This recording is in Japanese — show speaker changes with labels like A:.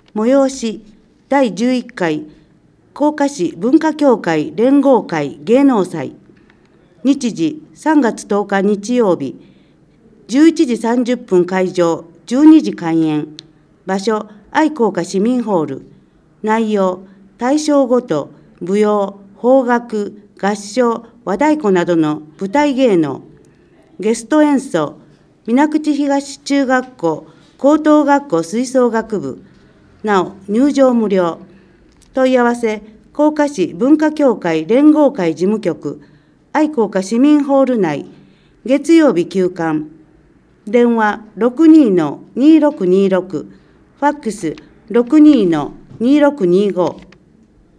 A: 催し第11回甲賀市文化協会連合会芸能祭、日時3月10日日曜日、11時30分会場、12時開演、場所、愛甲賀市民ホール、内容、大正ごと、舞踊、邦楽、合唱、和太鼓などの舞台芸能、ゲスト演奏、水口東中学校、高等学校吹奏楽部、なお入場無料。問い合わせ、甲賀市文化協会連合会事務局、愛甲賀市民ホール内、月曜日休館、電話 62-2626、ファックス 62-2625